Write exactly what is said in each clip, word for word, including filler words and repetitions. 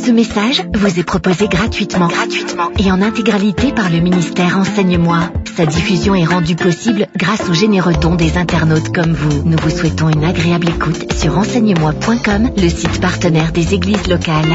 Ce message vous est proposé gratuitement, gratuitement et en intégralité par le ministère Enseigne-moi. Sa diffusion est rendue possible grâce aux généreux dons des internautes comme vous. Nous vous souhaitons une agréable écoute sur enseigne moi point com, le site partenaire des églises locales.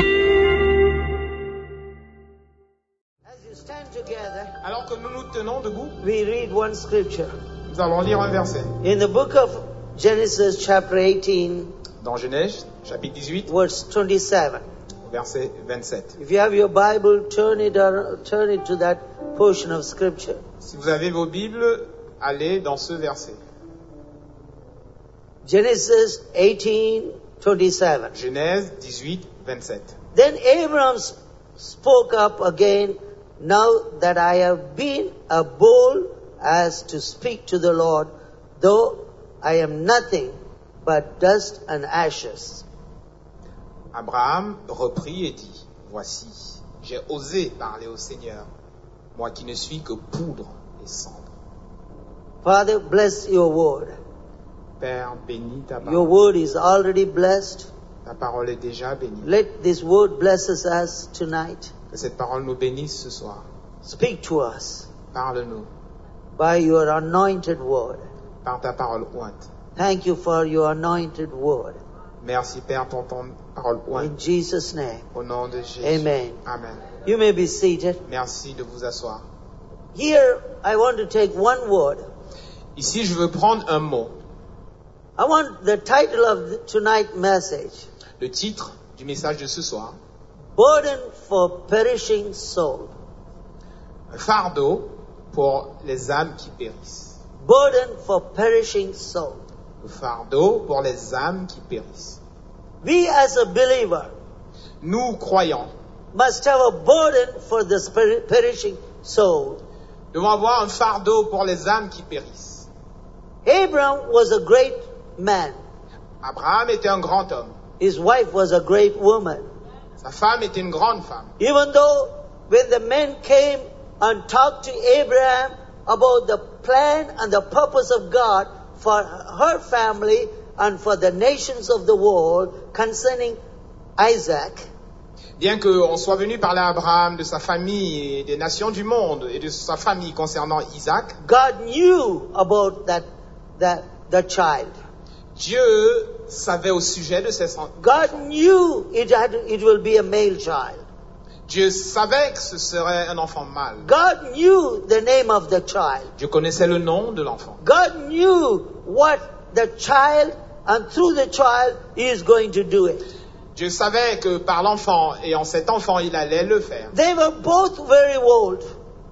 Alors que nous nous tenons debout, we read one scripture. nous allons lire un verset. In the book of Genesis chapter eighteen, Dans Genèse, chapitre dix-huit, verse twenty-seven. verset vingt-sept. If you have your Bible, turn it or, turn it to that portion of scripture. Si vous avez vos Bibles, allez dans ce verset. Genesis eighteen twenty-seven. Genèse dix-huit, vingt-sept. Then Abraham spoke up again, now that I have been a bold as to speak to the Lord, though I am nothing but dust and ashes. Abraham reprit et dit, voici, j'ai osé parler au Seigneur, moi qui ne suis que poudre et cendre. Father, bless your word. Père, bénis ta Your parole. word is already blessed. Ta parole est déjà bénie. Let this word bless us tonight. Que cette parole nous bénisse ce soir. Speak to us Parle-nous by your anointed word. par ta parole ointe. Thank you for your anointed word. Merci Père pour ton parole In ointe. Jesus' name. Au nom de Jésus. Amen. Amen. You may be seated. Merci de vous asseoir. Here, I want to take one word. Ici, je veux prendre un mot. I want the title of tonight's message, Le titre du message de ce soir. Burden for Perishing Soul. Un fardeau pour les âmes qui périssent. Burden for Perishing Soul. Le fardeau pour les âmes qui périssent. We as a believer Nous, croyants, must have a burden for the per- perishing soul. devons avoir un fardeau pour les âmes qui périssent. Abraham was a great man. Abraham était un grand homme. His wife was a great woman. Sa femme était une grande femme. Even though when the men came and talked to Abraham about the plan and the purpose of God for her family and for the nations of the world concerning Isaac, Bien qu'on soit venu parler à Abraham de sa famille et des nations du monde et de sa famille concernant Isaac, God knew about that, that the child. Dieu savait au sujet de ces enfants. God knew it had it will be a male child. Dieu savait que ce serait un enfant mâle. God knew the name of the child. Dieu connaissait le nom de l'enfant. God knew what the child and through the child he is going to do it. Dieu savait que par l'enfant et en cet enfant, il allait le faire. They were both very old.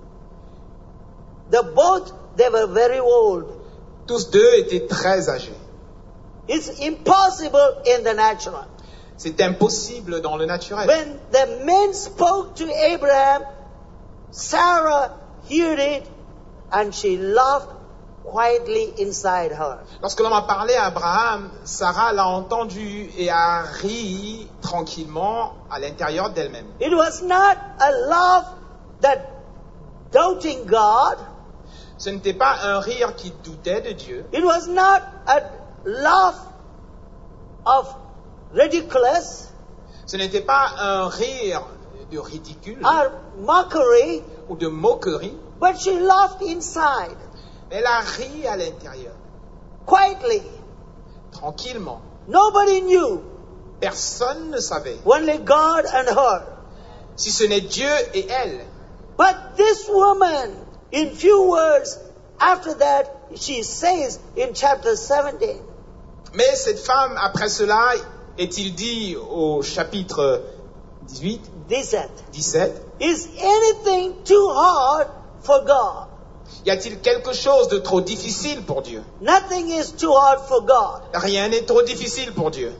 The both they were very old. Tous deux étaient très âgés. It's impossible in the natural. C'est impossible dans le naturel. When the men spoke to Abraham, Sarah heard it and she laughed quietly inside her. Lorsque l'homme a parlé à Abraham, Sarah l'a entendu et a ri tranquillement à l'intérieur d'elle-même. It was not a laugh that doubting God. Ce n'était pas un rire qui doutait de Dieu. It was not a laugh of ridiculous Ce n'était pas un rire de ridicule or mockery, ou de moquerie, but she laughed inside, mais elle a ri à l'intérieur, quietly. tranquillement. Nobody knew, Personne ne savait, only God and her. si ce n'est Dieu et elle. But this woman, in few words after that, she says in chapter seventeen, Mais cette femme, après cela, est-il dit au chapitre dix-huit, dix-sept, dix-sept, is anything too hard for God? y a-t-il quelque chose de trop difficile pour Dieu? Nothing is too hard for God. Rien n'est trop difficile pour Dieu.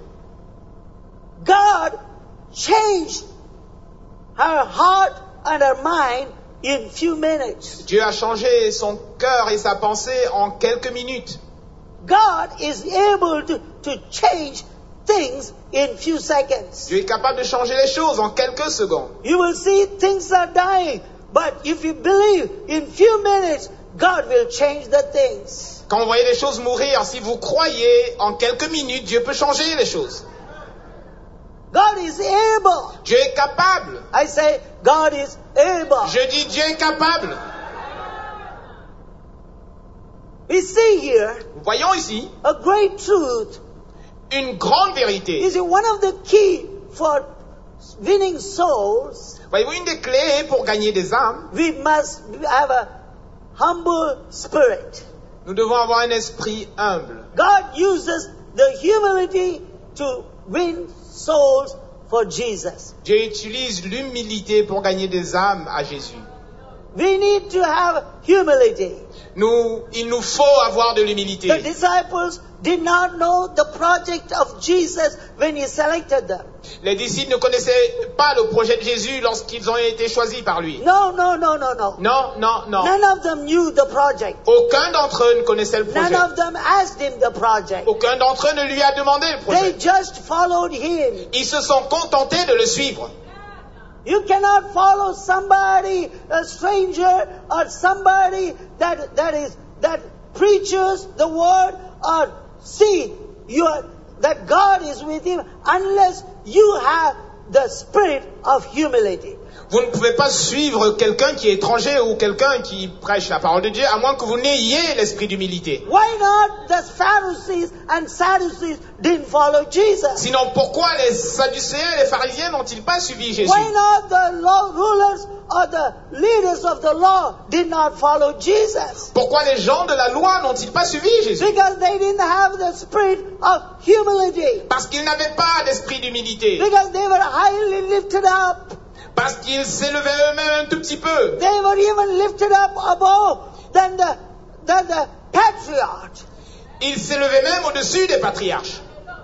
God changed her heart and her mind in few minutes. Dieu a changé son cœur et sa pensée en quelques minutes. God is able to, to change things in few seconds. Dieu est capable de changer les choses en quelques secondes. You will see things are dying, but if you believe in few minutes, God will change the things. Quand vous voyez les choses mourir, si vous croyez, en quelques minutes, Dieu peut changer les choses. God is able. Dieu est capable. I say, God is able. Je dis Dieu est capable. We see here Voyons ici a great truth. une grande vérité. You see, one of the key for winning souls, Voyez-vous, une des clés pour gagner des âmes, we must have a humble spirit. nous devons avoir un esprit humble. God uses the humility to win souls for Jesus. Dieu utilise l'humilité pour gagner des âmes à Jésus. We need to have humility. Nous, il nous faut avoir de The l'humilité. disciples did not know the project of Jesus when he selected them. Les disciples ne connaissaient pas le projet de Jésus lorsqu'ils ont été choisis par lui. No, no, no, no, no. Non, non, non. None of them knew the project. Aucun d'entre eux ne connaissait le None projet. of them asked him the project. Aucun d'entre eux ne lui a demandé le They projet. just followed him. Ils se sont contentés de le suivre. You cannot follow somebody, a stranger, or somebody that that is that preaches the word, or see you are, that God is with him, unless you have the spirit of humility. Vous ne pouvez pas suivre quelqu'un qui est étranger ou quelqu'un qui prêche la parole de Dieu à moins que vous n'ayez l'esprit d'humilité. Why not the Pharisees and Sadducees didn't follow Jesus? Sinon, pourquoi les Sadducéens et les pharisiens n'ont-ils pas suivi Jésus? Why not the law rulers or the leaders of the law did not follow Jesus? Pourquoi les gens de la loi n'ont-ils pas suivi Jésus? Because they didn't have the spirit of humility. Parce qu'ils n'avaient pas d'esprit d'humilité. Because they were highly lifted up. Parce qu'ils s'élevaient eux-mêmes un tout petit peu. They were even lifted up above than the, than the patriarch. Ils s'élevaient même au-dessus des patriarches.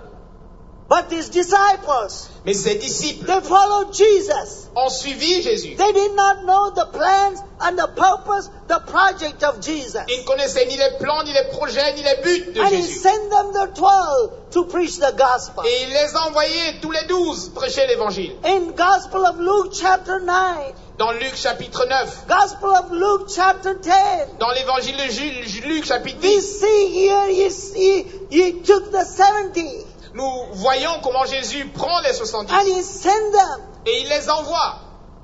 But these disciples, Mais ces disciples they followed Jesus. ont suivi Jésus. They did not know the plans and the purpose, the project of Jesus. Ils ne connaissaient ni les plans, ni les projets, ni les buts de And he Jésus. sent them the twelve to preach the gospel. Et il les a envoyés tous les douze prêcher l'évangile. In Gospel of Luke chapter nine, Dans Luc chapitre neuf, Gospel of Luke chapter ten, dans l'évangile de Ju- Luc chapitre we dix, see here he, he, he took the seventy nous voyons comment Jésus prend les soixante-dix and he sent them. et il les envoie.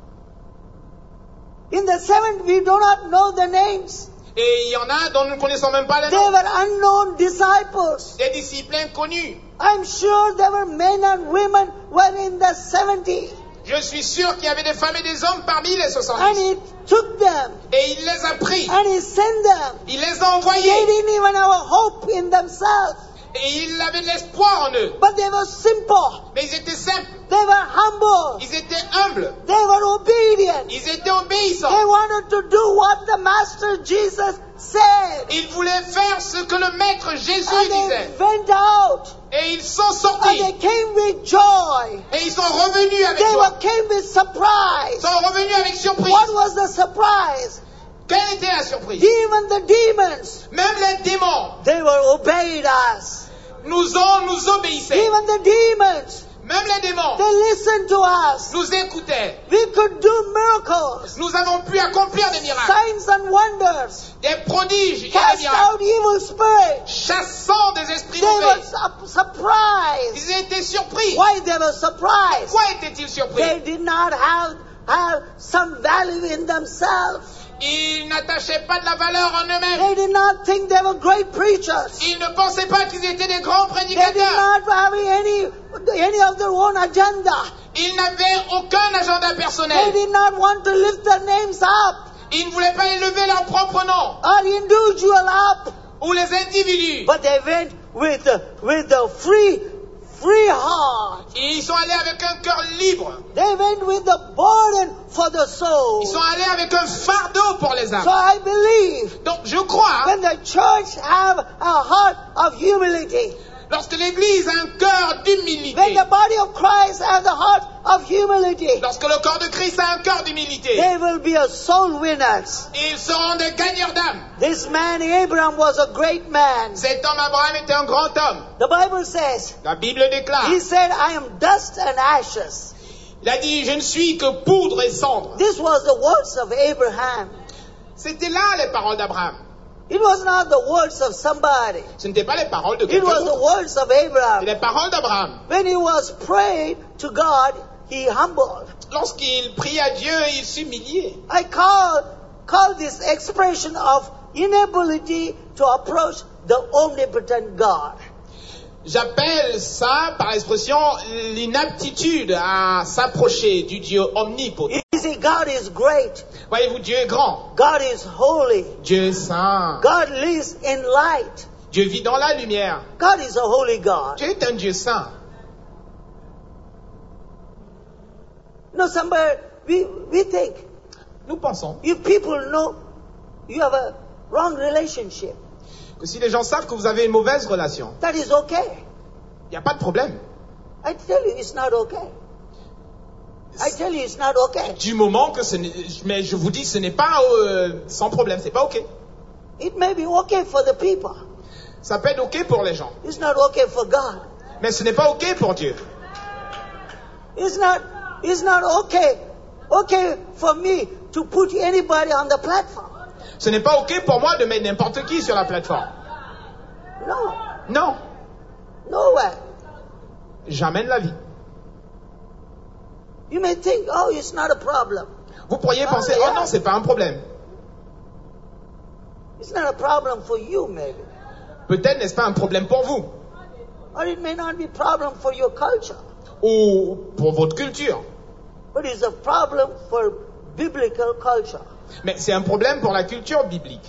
In the seventy, we do not know the names. Et il y en a dont nous ne connaissons même pas les They noms. were unknown disciples. Des disciples inconnus. I'm sure there were men and women were in the seventy. Je suis sûr qu'il y avait des femmes et des hommes parmi les And soixante-dix. he took them Et il les a pris. and he sent them. Il les a They envoyés. didn't even have a hope in themselves. Et il avait de l'espoir en eux. But they were simple. Mais ils étaient simples. They were humble. Ils étaient humbles. They were obedient. Ils étaient obéissants. They wanted to do what the Master Jesus said. Ils voulaient faire ce que le Maître Jésus And they disait. went out. Et ils sont And sortis. they came with joy. Et ils sont revenus avec They joie. were came with surprise. Ils sont revenus avec surprise. What was the surprise? Quelle était la surprise? Even the demons, Même les démons they were obeyed us. nous ont, nous obéissaient. Even the demons, Même les démons they listened to us. nous écoutaient. We could do miracles, Nous avons pu accomplir des miracles, signs and wonders, des prodiges et des cast miracles, out evil spirits. chassant des esprits They were mauvais. su- surprised. Ils étaient surpris. Why they were surprised? Pourquoi étaient-ils They surpris? did not have, have some value in themselves. Ils n'attachaient pas de la valeur en eux-mêmes. They did not think they were great preachers. Ils ne pensaient pas qu'ils étaient des grands They did prédicateurs. not have any, any of their own agenda. Ils n'avaient aucun agenda They personnel. did not want to lift their names up Ils ne voulaient pas élever leur propre nom or individual up, ou les individus. but they went with the, with the free, free heart. Et ils sont allés avec un cœur libre. They went with the burden for the soul. Ils sont allés avec un fardeau pour les So âmes. I believe Donc je crois, when the church have a heart of humility, lorsque l'Église a un cœur when d'humilité, the body of Christ has the heart of humility, lorsque le corps de Christ a un cœur d'humilité, they will be a soul winners. ils seront des gagneurs d'âme. This man Abraham was a great man. Cet homme Abraham était un grand homme. The Bible says, La Bible déclare, he said, I am dust and ashes. il a dit, je ne suis que poudre et cendre. This was the words of Abraham. C'était là les paroles d'Abraham. It was not the words of somebody. Ce n'étaient pas les paroles de It quelqu'un was the d'autre. words of C'était Abraham. les paroles d'Abraham. When he was praying to God, he humbled. Lorsqu'il priait à Dieu, il s'humiliait. I call, call this expression of inability to approach the omnipotent God. J'appelle ça par l'expression l'inaptitude à s'approcher du Dieu omnipotent. You see, God is great. Voyez-vous, Dieu est grand. God is holy. Dieu est saint. God lives in light. Dieu vit dans la lumière. God is a holy God. Dieu est un Dieu saint. No, somebody, we, we think, Nous pensons if people know you have a wrong relationship, que si les gens savent que vous avez une mauvaise relation, that is okay. il n'y a pas de problème. I tell you, it's not okay. I tell you, it's not okay. Du moment que ce n'est, mais je vous dis, ce n'est pas euh, sans problème, c'est pas ok. It may be okay for the people. Ça peut être ok pour les gens, It's not okay for God. mais ce n'est pas ok pour Dieu. It's not, it's not okay, okay for me to put anybody on the platform. Ce n'est pas ok pour moi de mettre n'importe qui sur la plateforme. No, Non, no way. jamais de la vie. You may think, oh, it's not a problem. Vous pourriez Ah, penser, yeah. oh non, c'est pas un problème. It's not a problem for you, maybe. Peut-être n'est-ce pas un problème pour vous, Or it may not be a problem for your culture. ou pour votre culture, But it's a problem for biblical culture. mais c'est un problème pour la culture biblique.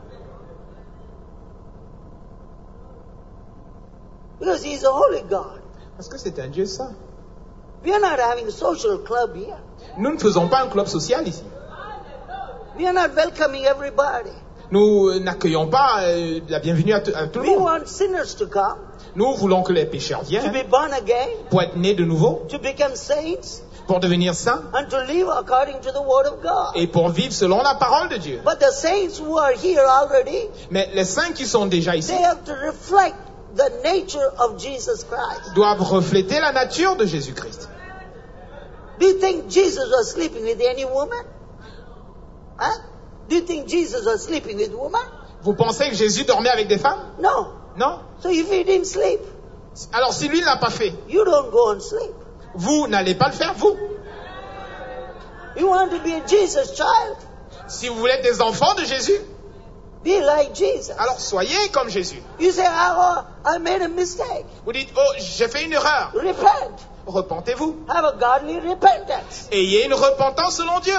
Because he's a holy God. Parce que c'est un Dieu saint. We are not having a social club here. Nous ne faisons pas un club social ici. We are not welcoming everybody. Nous euh, n'accueillons pas euh, la bienvenue à, t- à tout le We monde. want sinners to come, Nous voulons que les pécheurs to viennent be born again, pour être nés de nouveau, to become saints, pour devenir saints and to live according to the Word of God. et pour vivre selon la parole de Dieu. But the saints who are here already, Mais les saints qui sont déjà ici they have to reflect the nature of Jesus Christ. doivent refléter la nature de Jésus-Christ. Do you think Jesus was sleeping with any woman? Huh? Do you think Jesus was sleeping with woman? Vous pensez que Jésus dormait avec des femmes? No. Non. So if he didn't sleep, Alors si lui ne l'a pas fait, you don't go and sleep. vous n'allez pas le faire, vous. You want to be a Jesus child? Si vous voulez être des enfants de Jésus, Be like Jesus. alors soyez comme Jésus. You say, oh, I made a mistake. Vous dites, oh, j'ai fait une erreur. Repent. Repentez-vous. Have a godly repentance. Ayez une repentance selon Dieu.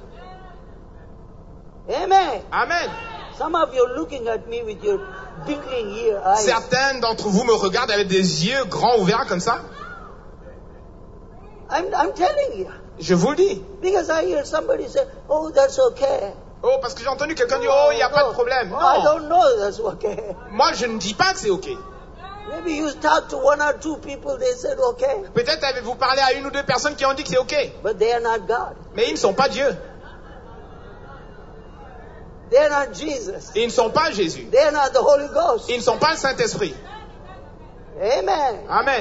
Amen. Amen. Some of you are looking at me with your twinkling ear eyes. Certains d'entre vous me regardent avec des yeux grands ouverts comme ça. I'm, I'm telling you. Je vous le dis. Because I hear somebody say, oh, that's okay. Oh, parce que j'ai entendu quelqu'un dire, oh, il n'y a No, pas de no. problème. Oh, I Non. don't know that's okay. Moi, je ne dis pas que c'est OK. Maybe you talk to one or two people, they said okay. Peut-être avez-vous parlé à une ou deux personnes qui ont dit que c'est OK. But they are not God. Mais ils ne sont pas Dieu. They are not Jesus. Ils ne sont pas Jésus. They are not the Holy Ghost. Ils ne sont pas le Saint-Esprit. Amen. Amen.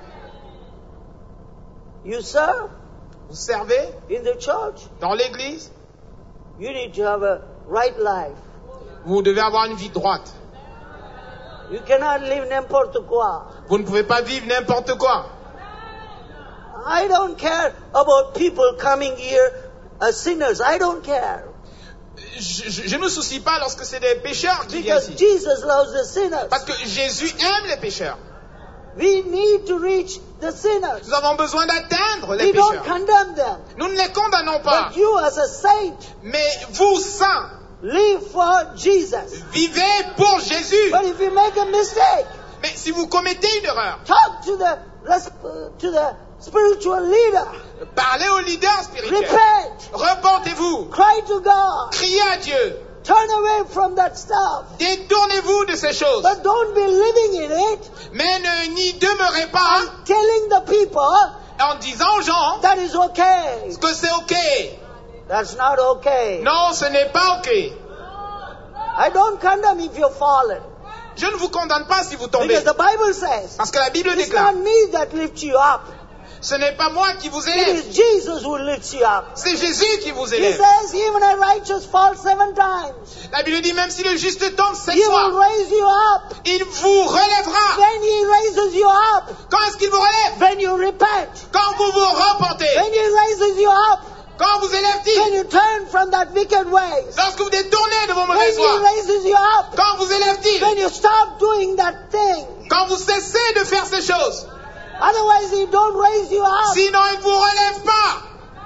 You serve Vous servez in the church. dans l'église. You need to have a right life. Vous devez avoir une vie droite. You cannot live n'importe quoi. Vous ne pouvez pas vivre n'importe quoi. I don't care about people coming here as sinners. I don't care. Je ne me soucie pas lorsque c'est des pécheurs qui viennent Because ici. Jesus loves the sinners. Parce que Jésus aime les pécheurs. We need to reach the sinners. Nous avons besoin d'atteindre les We don't pécheurs. condemn them. Nous ne les condamnons pas. But you as a saint, Mais vous, saints, live for Jesus. vivez pour Jésus. But if you make a mistake, Mais si vous commettez une erreur, talk to the resp- to the spiritual leader. parlez au leader spirituel. Repent. Repentez-vous. Cry to God. Criez à Dieu. Turn away from that stuff. Détournez-vous de ces choses. But don't be living in it. Mais ne n'y demeurez pas Telling the people en disant aux gens that is okay. que c'est OK. That's not okay. Non, ce n'est pas OK. I don't condemn if you've fallen. Je ne vous condamne pas si vous tombez. Because the Bible says, Parce que la Bible it's déclare, not me that lifts you up. Ce n'est pas moi qui vous It élève. is Jesus who lifts you up. C'est Jésus qui vous He élève. says, even a righteous falls seven times. La Bible dit même si le juste tombe sept He will fois, raise you up. il vous relèvera. When He raises you up, Quand est-ce qu'il vous relève? when you repent, Quand vous vous repentez. when He raises you up, Quand vous when élève-t-il? you turn from that wicked ways, Lorsque vous détournez de vos when mauvaises He voies. raises you up, Quand vous élève-t-il? when you stop doing that thing. Quand vous cessez de faire ces choses. Otherwise, He don't raise you up. Sinon, il ne vous relève pas.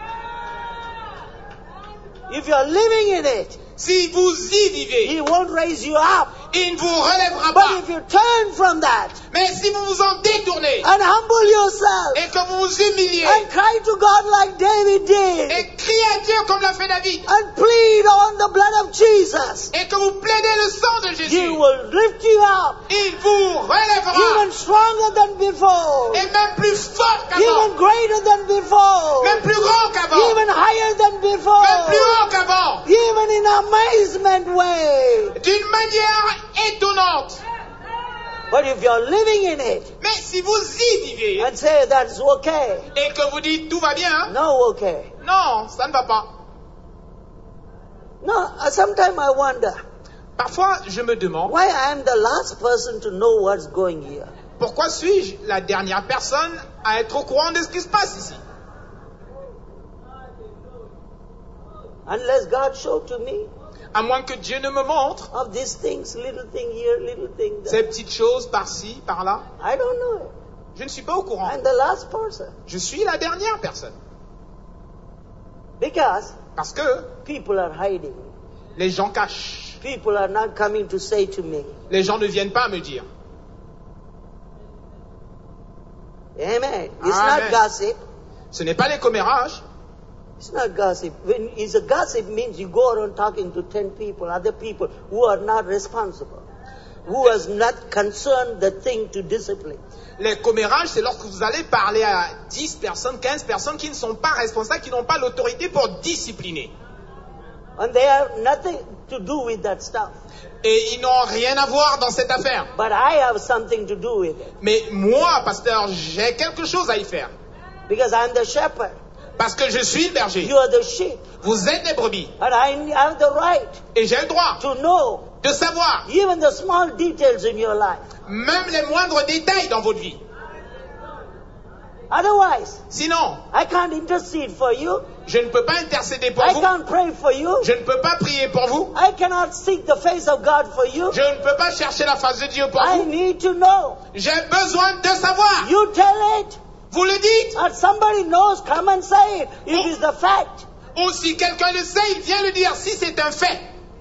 If you're living in it, Si vous y vivez, He won't raise you up. il ne vous relèvera But pas. if you turn from that Mais si vous vous en détournez and humble yourself et que vous vous humiliez and cry to God like David did et criez à Dieu comme l'a fait David and plead on the blood of Jesus, et que vous plaidez le sang de He Jésus, will lift you up il vous relèvera even stronger than before, et même plus fort even qu'avant, greater than before, même plus grand qu'avant, even higher than même before, plus haut qu'avant, even in amazement way. d'une manière étonnante. But if you're living in it Mais si vous y vivez and say that's okay, et que vous dites tout va bien, no okay. non, ça ne va pas. No, uh, sometimes I wonder Parfois, je me demande, why I am the last person to know what's going here. pourquoi suis-je la dernière personne à être au courant de ce qui se passe ici? Unless God showed to me À moins que Dieu ne me montre of these things, little thing here, little thing there. ces petites choses par-ci, par-là. I don't know it. Je ne suis pas au courant. I'm the last person. Je suis la dernière personne. Because Parce que people are hiding. les gens cachent. People are not coming to say to me. Les gens ne viennent pas me dire. Amen. It's Amen. not gossip. Ce n'est pas les commérages. It's not gossip. When it's a gossip means you go around talking to ten people, other people who are not responsible, who has not concerned the thing to discipline. Les commérages, c'est lorsque vous allez parler à dix personnes, quinze personnes qui ne sont pas responsables, qui n'ont pas l'autorité pour discipliner. And they have nothing to do with that stuff. Et ils n'ont rien à voir dans cette affaire. But I have something to do with it. Mais moi, pasteur, j'ai quelque chose à y faire. Because I'm the shepherd. Parce que je suis le berger. You are the sheep. Vous êtes les brebis. And I have the right Et j'ai le droit to know de savoir even the small details in your life. même les moindres détails dans votre vie. Otherwise, Sinon, I can't intercede for you. je ne peux pas intercéder pour I vous. can't pray for you. Je ne peux pas prier pour vous. I cannot seek the face of God for you. Je ne peux pas chercher la face de Dieu pour I vous. need to know. J'ai besoin de savoir. You tell it. Vous le dites. Or somebody knows, come and say it. It Oh. is the fact. Ou si quelqu'un le sait, il vient le dire si c'est un fait.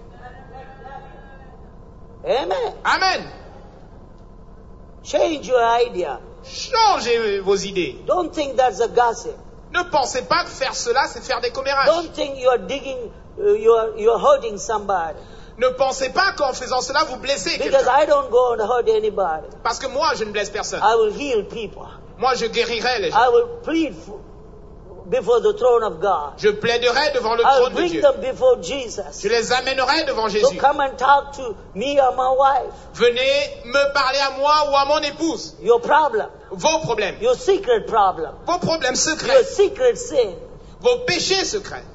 Amen. Amen. Change your idea. Changez vos idées. Don't think that's a gossip. Ne pensez pas que faire cela, c'est faire des commérages. Don't think you are digging, uh, you are you are hurting somebody. Ne pensez pas qu'en faisant cela, vous blessez Because quelqu'un. I don't go and hurt anybody. Parce que moi, je ne blesse personne. I will heal people. Moi, je guérirai les gens. I will plead for, before the throne of God. Je plaiderai devant le I will trône de bring Dieu. them before Jesus. Je les amènerai devant So Jésus. come and talk to me or my wife. Venez me parler à moi ou à mon épouse. Your problem, Vos problèmes. your secret problem, Vos problèmes your secrets. secret sin. Vos péchés secrets.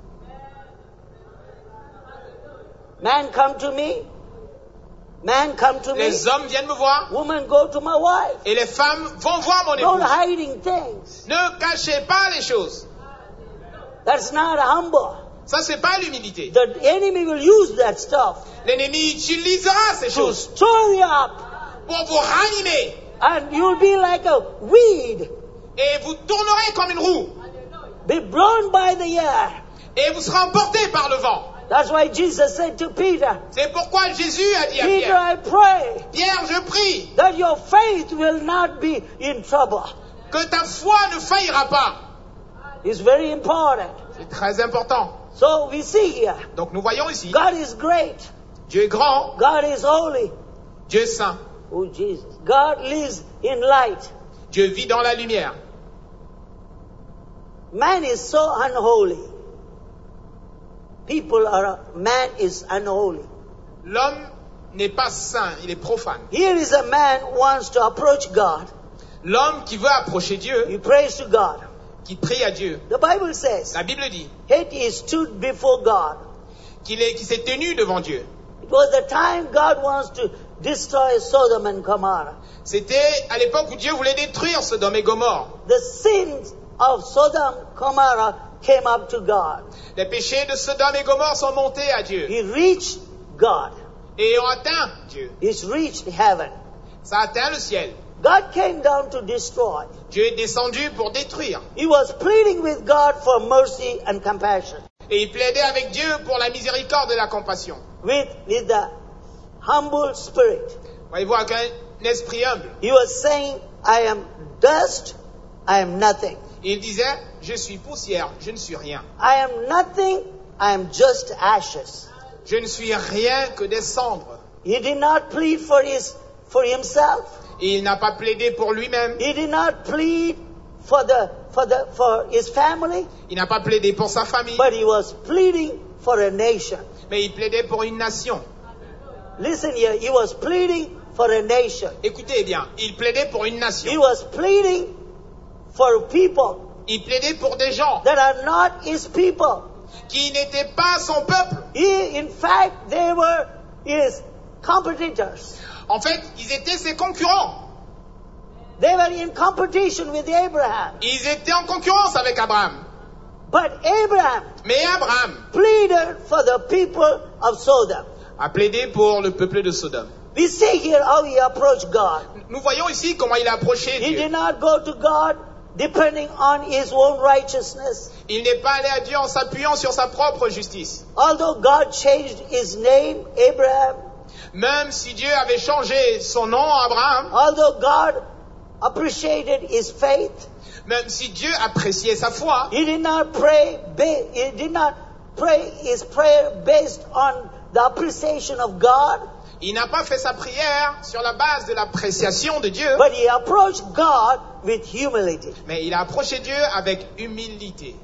Man come to me. Man come to me. Les hommes viennent me voir Woman go to my wife. et les femmes vont voir mon Don't épouse. hiding things. Ne cachez pas les choses. That's not humble. Ça, c'est pas l'humilité. The enemy will use that stuff L'ennemi utilisera ces to choses stir you up, pour vous ranimer. and you'll be like a weed, Et vous tournerez comme une roue. be blown by the air. Et vous serez emporté par le vent. That's why Jesus said to Peter, C'est pourquoi Jésus a dit à Peter, Pierre, I pray Pierre, je prie that your faith will not be in trouble. que ta foi ne faillira pas. It's very important. C'est très important. So we see here, Donc nous voyons ici, God is great. Dieu est grand, God is holy. Dieu est saint, Oh, Jesus. God lives in light. Dieu vit dans la lumière. Man is so unholy. People are, man is unholy. L'homme n'est pas saint, il est profane. Here is a man who wants to approach God. L'homme qui veut approcher Dieu, he prays to God. qui prie à Dieu, The Bible says, la Bible dit he stood before God. qu'il est, qu'il s'est tenu devant Dieu. It was the time God wants to destroy Sodom and Gomorrah. C'était à l'époque où Dieu voulait détruire Sodome et Gomorrhe. The sins of Sodom and Gomorrah came up to God. Les péchés de Sodome et Gomorrhe sont montés à Dieu He reached God. et ont atteint Dieu. He's reached heaven. Ça a atteint le ciel. God came down to destroy. Dieu est descendu pour détruire. He was pleading with God for mercy and compassion. Et il plaidait avec Dieu pour la miséricorde et la compassion. With, with the humble spirit. Voyez-vous, avec un esprit humble. He was saying, I am dust, I am nothing. Et il disait, je suis poussière, je ne suis rien. I am nothing, I am just ashes. Je ne suis rien que des cendres. He did not plead for his, for himself. Et il n'a pas plaidé pour lui-même. He did not plead for the, for the, for his family. Il n'a pas plaidé pour sa famille. But he was pleading for a nation. Mais il plaidait pour une nation. Listen here, he was pleading for a nation. Écoutez bien, il plaidait pour une He nation. was pleading for people Il plaidait pour des gens that are not his people. qui n'étaient pas son peuple. He, in fact, they were his competitors. En fait, ils étaient ses concurrents. They were in competition with Abraham. Ils étaient en concurrence avec Abraham. But Abraham Mais Abraham pleaded for the people of Sodom. a plaidé pour le peuple de Sodome. We see here how he approached God. Nous voyons ici comment il a approché He Dieu. did not go to God depending on his own righteousness. Il n'est pas allé à Dieu en s'appuyant sur sa propre justice. Although God changed his name, Abraham, Même si Dieu avait changé son nom à Abraham, although God appreciated his faith, même si Dieu appréciait sa foi, he did not pray, ba- he did not pray his prayer based on the appreciation of God, il n'a pas fait sa prière sur la base de l'appréciation de Dieu, but he approached God with humility. mais il a approché Dieu avec humilité.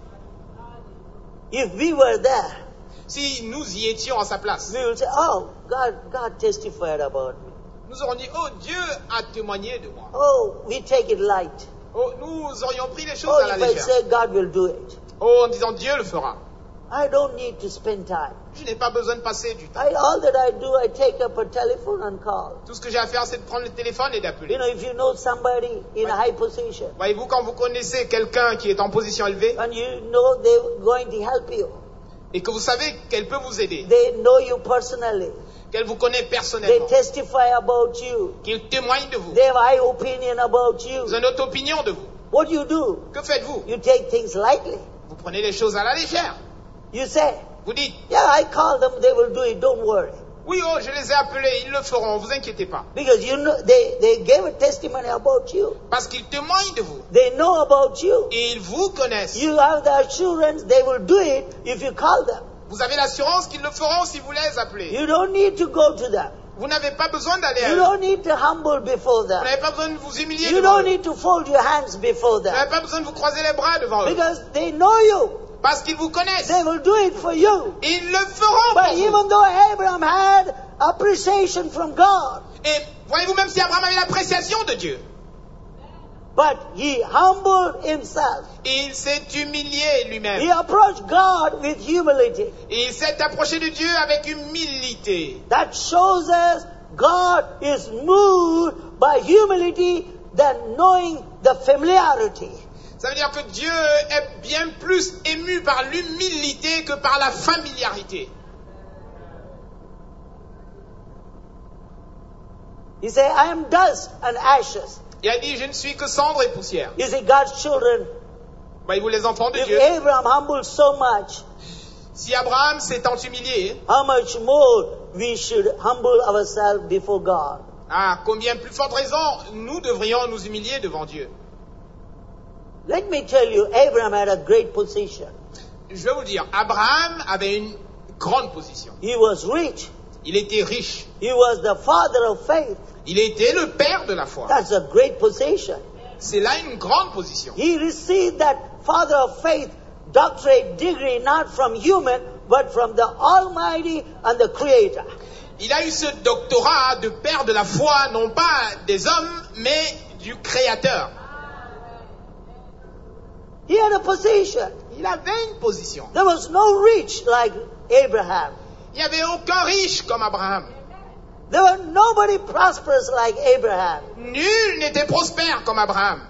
If we were there, Si nous y étions à sa place, we would say, oh, God, God testified about me. nous aurions dit, oh, Dieu a témoigné de moi. Oh, we take it light. Oh, nous aurions pris les choses Oh, à la if I légère. say God will do it. Oh, en disant, Dieu le fera. I don't need to spend time. Je n'ai pas besoin de passer du temps. I, all that I do, I take up a telephone and call. Tout ce que j'ai à faire, c'est de prendre le téléphone et You d'appeler. know, if you know somebody in a high position, Voyez-vous, quand vous connaissez quelqu'un qui est en position élevée and you know they're going to help you, et que vous savez qu'elle peut vous aider, they know you personally, qu'elle vous connaît they personnellement, testify about you, qu'il témoigne de vous, they have high opinion about you, vous avez une autre opinion de vous, what do you do? que faites-vous? You take things lightly. Vous prenez les choses à la légère. You say, Vous dites, yeah, I call them, they will do it, don't worry. oui, oh, je les ai appelés, ils le feront, vous inquiétez pas. Because you know, they, they gave a testimony about you. Parce qu'ils témoignent de vous They know about you. et ils vous connaissent. You have the assurance they will do it if you call them. Vous avez l'assurance qu'ils le feront si vous les appelez. You don't need to go to them. Vous n'avez pas besoin d'aller à You eux. don't need to humble before Vous them. n'avez pas besoin de vous humilier You devant don't eux. need to fold your hands before Vous them. n'avez pas besoin de vous croiser les bras devant eux. Because they know you. Parce qu'ils vous connaissent. They will do it for you. Ils le feront But pour vous. even though Abraham had appreciation from God, Et voyez-vous, même si Abraham avait l'appréciation de Dieu, but he humbled himself. il s'est humilié He lui-même. approached God with humility. Et il s'est approché de Dieu avec humilité. That shows us God is moved by humility than knowing the familiarity. Ça veut dire que Dieu est bien plus ému par l'humilité que par la familiarité. He said, I am dust and ashes. Il a dit, je ne suis que cendre et poussière. You see, God's children, Voyez-vous les enfants de if Dieu. Abraham humbled so much, Si Abraham s'est tant humilié, how much more we should humble ourselves before God. à combien plus forte raison nous devrions nous humilier devant Dieu. Let me tell you, Abraham had a great position. Je vais vous dire, Abraham avait une grande position. He was rich. Il était riche. He was the father of faith. Il était le père de la foi. That's a great position. C'est là une grande position. He received that father of faith doctorate degree not from human, but from the Almighty and the Creator. Il a eu ce doctorat de père de la foi, non pas des hommes, mais du Créateur. He had a position. Il avait une position. There was no rich like Abraham. Il n'y avait aucun riche comme Abraham. There was nobody prosperous like Abraham. Nul n'était prospère comme Abraham.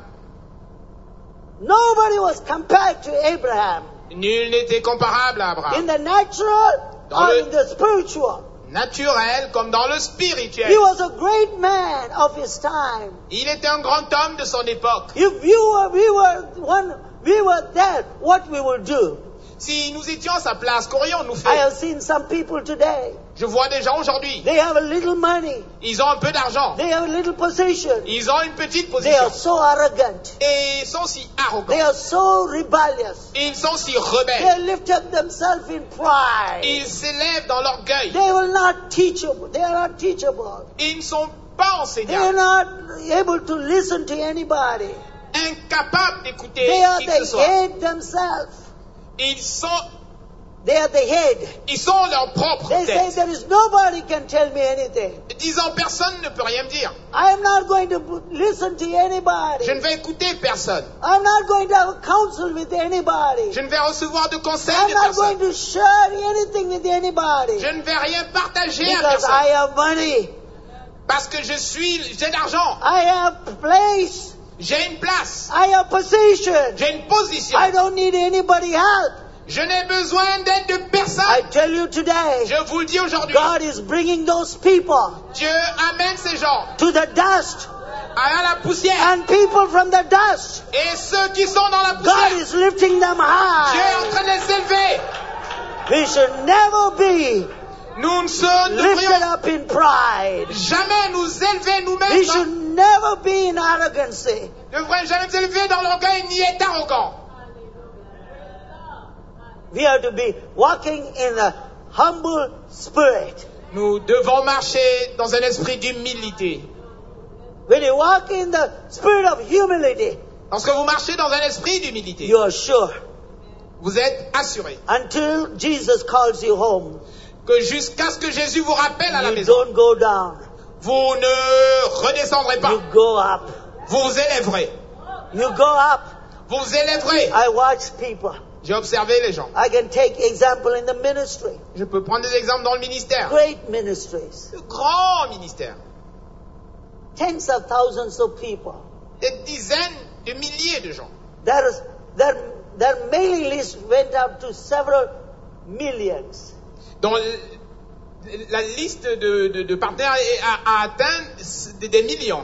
Nobody was compared to Abraham. Nul n'était comparable à Abraham. In the natural Dans or le- in the spiritual. Naturel comme dans le spirituel. He was a great man of his time. Il était un grand homme de son époque. If you were, we were one, we were there, what we will do? Si nous étions à sa place, qu'aurions-nous I fait? have seen some people today. Je vois des gens aujourd'hui. They have a little money. Ils ont un peu d'argent. They have a little position. Ils ont une petite They are position. so arrogant. Et ils sont si They arrogants. are so rebellious. Ils sont si They rebelles. lift up themselves in pride. Ils s'élèvent dans l'orgueil. They will not teachable. They are not teachable. Ils ne sont pas They are enseignables. not able to listen to anybody. Incapables d'écouter They are qui que ce the soit. head themselves. Ils sont, They are the head. ils sont leur propre They say tête. there is nobody can tell me anything. Disant personne ne peut rien me dire. I am not going to b- listen to anybody. Je ne vais écouter personne. I'm not going to have a counsel with anybody. Je ne vais recevoir de conseils I'm de not going personne. to share anything with anybody. Je ne vais rien partager à Because personne. I have money. Parce que je suis, j'ai d'argent. I have place. J'ai une place. I have position. J'ai une position. I don't need anybody help. Je n'ai besoin d'aide de I personne. tell you today, Je vous le dis aujourd'hui. God is bringing those people Dieu amène ces gens to the dust. à la poussière. And people from the dust, Et ceux qui sont dans la God poussière, is lifting them Dieu est en high. train de les élever. We should never be Nous ne se- ne lifted devrions up in pride. jamais nous élever We nous-mêmes. should never be in arrogancy. Ne devrions jamais nous élever dans l'orgueil ni être arrogant. We have to be walking in a humble spirit. Nous devons marcher dans un esprit d'humilité. When you walk in the spirit of humility, Lorsque vous marchez dans un esprit d'humilité, you are sure vous êtes assuré until Jesus calls you home, que jusqu'à ce que Jésus vous rappelle à la you maison, don't go down. vous ne redescendrez pas. You go up. Vous vous élèverez. You go up. Vous vous élèverez. I watch people. J'ai observé les gens. I can take example in the ministry. Je peux prendre des exemples dans le ministère. Great ministries. De grands ministères. Tens of thousands of people. Des dizaines de milliers de gens. Their, their, their mailing list went up to several millions. Dont la liste de, de, de partenaires a, a atteint des, des millions.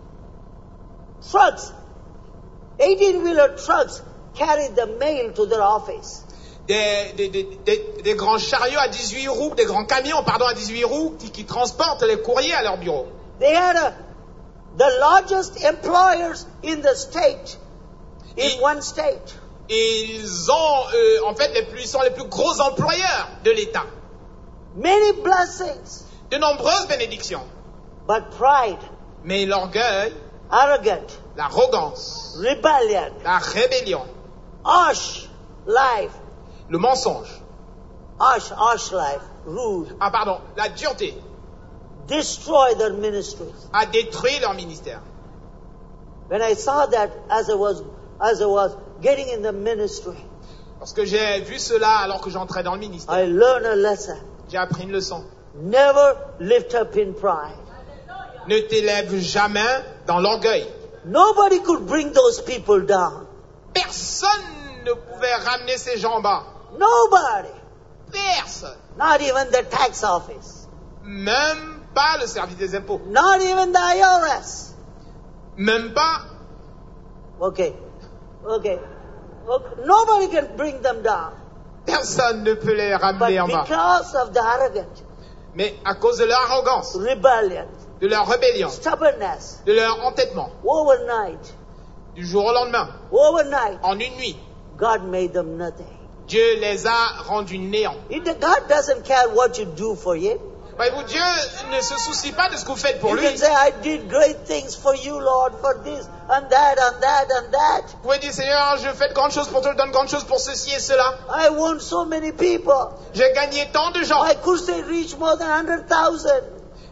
Trucks, eighteen-wheeler trucks carried the mail to their office. Des, des, des, des, des grands chariots à dix-huit roues, des grands camions, pardon, à dix-huit roues qui, qui transportent les courriers à leur bureau. They had a, the largest employers in the state, in Et- one state. Et ils ont, euh, en fait, les plus, ils sont les plus gros employeurs de l'État. Many blessings, De nombreuses bénédictions. but pride, Mais l'orgueil, arrogant, l'arrogance, rebellion, la rébellion, harsh life, le mensonge, harsh, harsh life, rude, ah pardon, la dureté destroy their ministries. a détruit leur ministère. When I saw that as I was, as I was getting in the ministry, Lorsque j'ai vu cela alors que j'entrais dans le ministère, I learned a lesson. j'ai appris une leçon. Never lift up in pride. Ne t'élève jamais dans l'orgueil. Nobody could bring those people down. Personne ne pouvait ramener ces gens en bas. Nobody. Personne. Not even the tax office. Même pas le service des impôts. Not even the I R S. Même pas. Okay. Okay. Okay. Nobody can bring them down. Personne ne peut les But ramener en bas. because of the arrogant, Mais à cause de leur arrogance, rebellion, de leur rébellion, stubbornness, de leur entêtement, overnight, du jour au lendemain, overnight, en une nuit, God made them nothing. Dieu les a rendus néants. It, God doesn't care what you do for Him. Voyez-vous, Dieu ne se soucie pas de ce que vous faites pour You lui. can say, I did great things for you, Lord, for this and that and that and that. Vous pouvez dire, Seigneur, je fais de grandes choses pour toi, je donne de grandes choses pour ceci et cela. I won so many people. J'ai gagné tant de gens. My crusade reached more than one hundred thousand.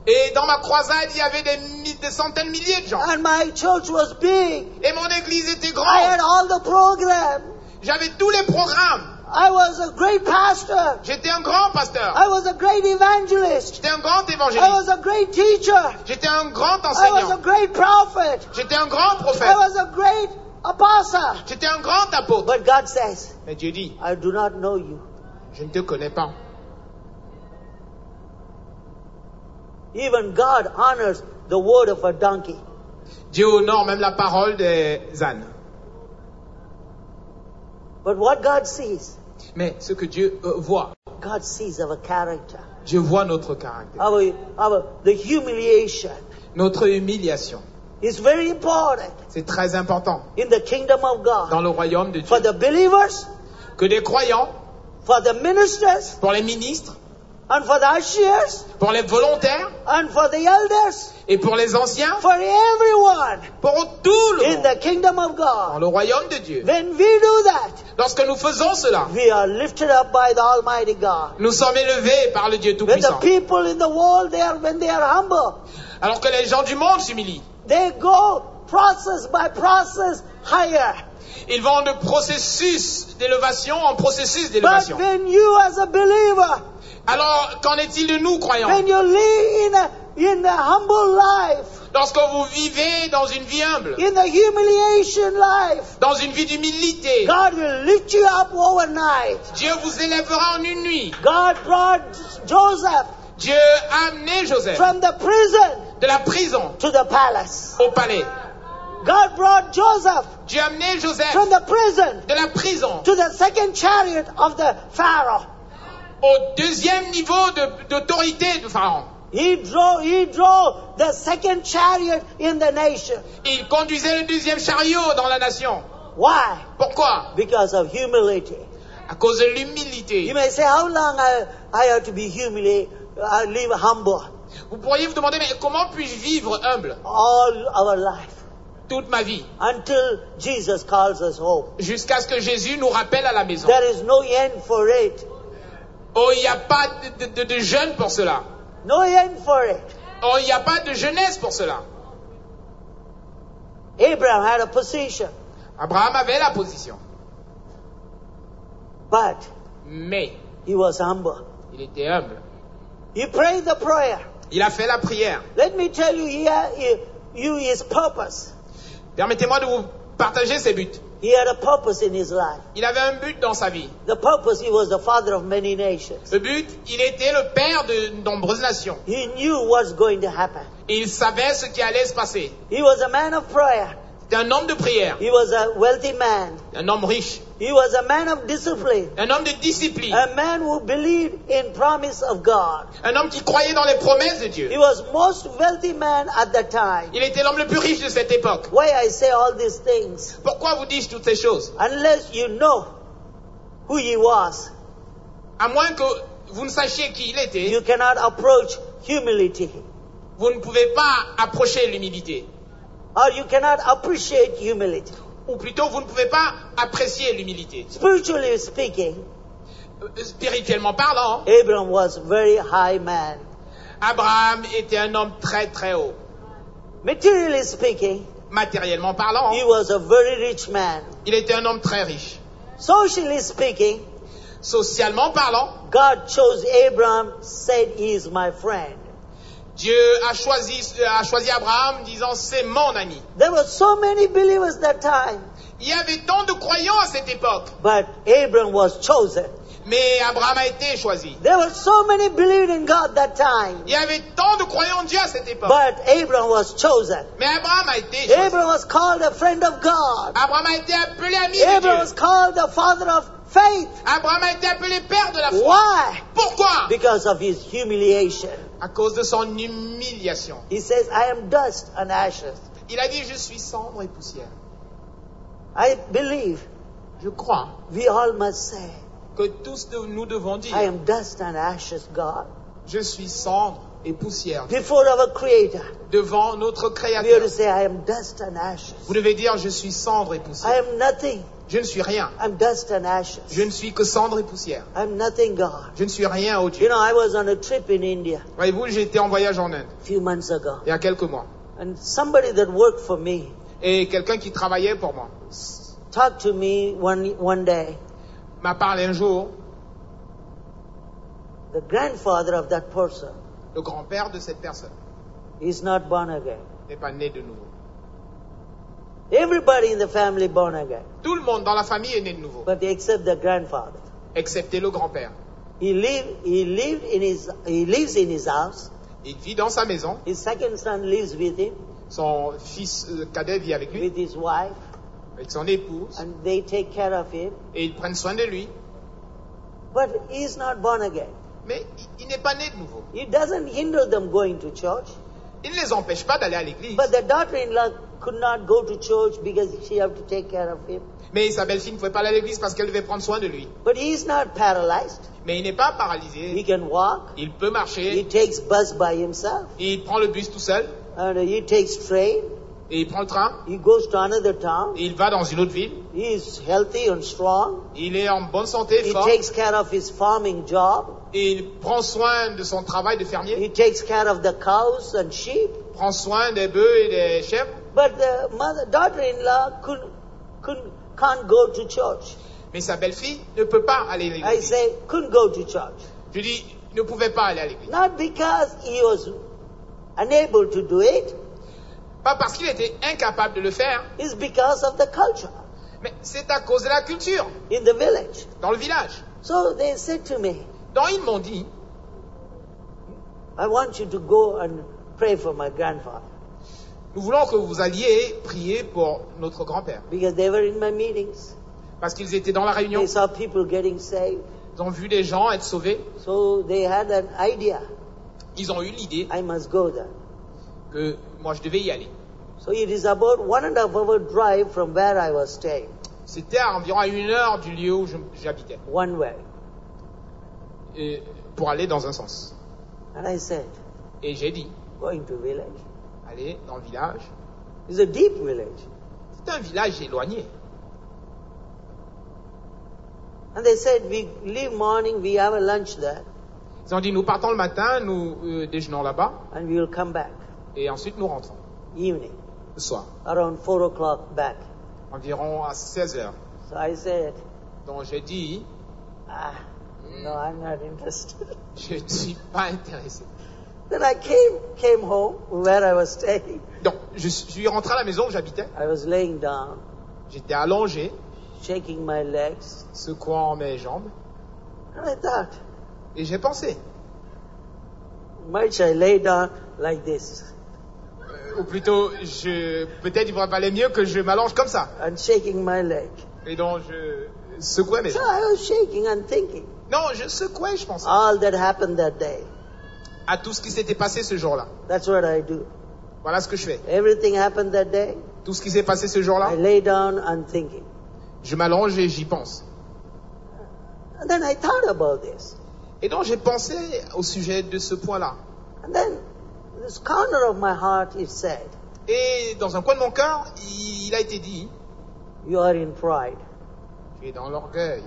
Et dans ma croisade, il y avait des, mi- des centaines de milliers de gens. And my church was big. Et mon église était I grande. had all the programs. J'avais tous les programmes. I was a great pastor. J'étais un grand pasteur. I was a great evangelist. J'étais un grand I évangéliste. was a great teacher. J'étais un grand I was a enseignant. great prophet. J'étais un grand I prophète. was a great apostle. J'étais un grand apôtre. But God says, Mais Dieu dit, I do not know you. je ne te connais pas. Even God honors the word of a donkey. Dieu honore même la parole des ânes. But what God sees, Mais ce que Dieu euh, voit, God sees our character. Dieu voit notre caractère, Our, our, the humiliation notre humiliation. is very important C'est très important in the kingdom of God. dans le royaume de Dieu. For the believers, Que des croyants, for the ministers, pour les ministres, and for the ushers, pour les volontaires and for the elders, et pour les anciens, for everyone pour tout le in monde, the kingdom of dans God. le royaume de Dieu. When we do that, Lorsque nous faisons cela, we are lifted up by the Almighty God. nous sommes élevés par le Dieu When the Tout-Puissant. people in the world, they are, when they are humble, Alors que les gens du monde s'humilient. they go process by process higher. Ils vont de processus d'élévation en processus But d'élévation. when you as a believer, Alors, qu'en est-il de nous, croyants? when you live in a, in a humble life, Lorsque vous vivez dans une vie humble, in the humiliation life, dans une vie d'humilité, God will lift you up overnight. Dieu vous élèvera en une nuit. God brought Joseph Dieu a amené Joseph from the prison de la prison to the palace. au palais. God brought Joseph Dieu a amené Joseph from the prison de la prison to the second chariot of the Pharaoh. au deuxième niveau de- d'autorité de Pharaon. He drove, he drove the second chariot in the nation. Il conduisait le deuxième chariot dans la nation. Why? Pourquoi? Because of humility. À cause de You l'humilité. may say, how long I, I have to be humiliated, I live humble? Vous pourriez vous demander, mais comment puis-je vivre humble All our life. toute ma vie, Until Jesus calls us home. jusqu'à ce que Jésus nous rappelle à la maison? There is no end for it. Oh, il n'y a pas de, de, de, de jeûne pour cela. No end for it. Oh, il n'y a pas de jeunesse pour cela. Abraham had a position, Abraham avait la position, but mais he was humble. il était humble. He prayed the prayer. Il a fait la prière. Let me tell you here, he- you his purpose. Permettez-moi de vous partager ses buts. He had a purpose in his life. Il avait un but dans sa vie. The purpose, he was the father of many nations. Le but, il était le père de nombreuses nations. He knew what's going to happen. Il savait ce qui allait se passer. He was a man of prayer. C'était un homme de prière, He was a wealthy man. un homme riche, He was a man of discipline. un homme de discipline, A man who believed in promise of God. un homme qui croyait dans les promesses de He Dieu. was most wealthy man at the time. Il était l'homme le plus riche de cette époque. Why I say all these things? Pourquoi vous dis-je toutes ces choses? Unless you know who he was, À moins que vous ne sachiez qui il était, you cannot approach humility. vous ne pouvez pas approcher l'humilité. Or you cannot appreciate humility. Ou plutôt, vous ne pouvez pas apprécier l'humilité. Spiritually speaking, Euh, Spirituellement parlant, Abraham was a very high man. Abraham était un homme très très haut. Materially speaking, Matériellement parlant, he was a very rich man. il était un homme très riche. Socially speaking, Socialement parlant, God chose Abraham, said he is my friend. Dieu a choisi, a choisi Abraham disant c'est mon ami. There were so many believers that time, Il y avait tant de croyants à cette époque, but Abraham was chosen. mais Abraham a été choisi. There were so many believing in God that time, Il y avait tant de croyants en Dieu à cette époque, but Abraham was chosen. mais Abraham a été choisi. Abraham was called a friend of God. Abraham a été appelé ami de Abraham was Dieu. called the father of faith. Abraham a été appelé père de la foi. Why? Pourquoi? Because of his humiliation. À cause de son humiliation. He says, I am dust and ashes. Il a dit je suis cendre et poussière. I believe Je crois we all must say, que tous de- nous devons dire I am dust and ashes, God. je suis cendre et poussière. Before our Creator, Devant notre we have Créateur, to say, I am dust and ashes. vous devez dire je suis cendre et I poussière. am nothing. Je ne suis rien. I'm dust and ashes. Je ne suis que cendre et poussière. I'm nothing, God. Je ne suis rien, oh You Dieu. know, I was on a trip in India Voyez-vous, j'ai été en voyage en Inde a few months ago. il y a quelques mois. And somebody that worked for me Et quelqu'un qui travaillait pour moi talked to me one, one day. m'a parlé un jour, The grandfather of that person le grand-père de cette personne is not born again. n'est pas né de nouveau. Everybody in the family born again, Tout le monde dans la famille est né de nouveau, but except the grandfather. excepté le grand-père. He lived, he lived in his, he lives in his house. Il vit dans sa maison, His second son lives with him, son fils euh, cadet vit avec lui, with his wife, avec son épouse, and they take care of him. et ils prennent soin de lui. But he is not born again. Mais il, il n'est pas né de nouveau. It doesn't hinder them going to church. Il ne les empêche pas d'aller à l'église. But the daughter-in-law could not go to church because she had to take care of him. Mais sa belle-fille ne pouvait pas aller à l'église parce qu'elle devait prendre soin de lui. But he is not paralyzed. Mais il n'est pas He paralysé. can walk. Il peut He marcher. takes bus by himself. Il prend le bus tout seul. And he takes train. Et il prend le train. He goes to another town. Et il va dans une autre ville. He is healthy and strong. Il est en bonne santé, He fort. takes care of his farming job. Et il prend soin de son travail de fermier. He takes care of the cows and sheep. Prend soin des bœufs et des chèvres. But the mother, daughter-in-law could, could, can't go to church. Mais sa belle-fille ne peut pas aller à I l'église. say, couldn't go to church. Je dis, il ne pouvait pas aller à l'église. Not because he was unable to do it. Pas parce qu'il était incapable de le faire, It's because of the culture mais c'est à cause de la culture in the village. dans le village. So they said to me, Donc ils m'ont dit, I want you to go and pray for my grandfather. nous voulons que vous alliez prier pour notre grand-père. Because they were in my meetings. Parce qu'ils étaient dans la réunion, They saw people getting saved. ils ont vu des gens être sauvés. So they had an idea. Ils ont eu l'idée I must go there. que moi je devais y aller. So it is about one and a half hour drive from where I was staying. C'était à environ à une heure du lieu où je- j'habitais, One way. et pour aller dans un sens. And I said, Et j'ai dit, going to village. allez dans le village. It's a deep village. C'est un village éloigné. And they said, we leave morning, we have a lunch there, Ils ont dit, nous partons le matin, nous euh, déjeunons là-bas, and we will come back et ensuite nous rentrons evening, le soir, around four o'clock back. environ à seize heures. So I said, Donc j'ai dit, ah, no, I'm not interested. je ne suis pas intéressé. Then I came, came home where I was staying. Donc je suis rentré à la maison où j'habitais, I was laying down, j'étais allongé, shaking my legs, secouant mes jambes, and I thought, et j'ai pensé, might I lay down like this euh, ou plutôt, je, peut-être il valait mieux que je m'allonge comme ça. and shaking my leg. Et donc je secouais mes So jambes. I was shaking and thinking Non, je secouais, je pensais, all that happened that day. à tout ce qui s'était passé ce jour-là. That's what I do. Voilà ce que je fais. Everything happened that day. Tout ce qui s'est passé ce jour-là, I lay down and thinking. je m'allonge et j'y pense. And then I thought about this. Et donc j'ai pensé au sujet de ce point-là. And then this corner of my heart is said, Et dans un coin de mon cœur, il, il a été dit, you are in pride. tu es dans l'orgueil.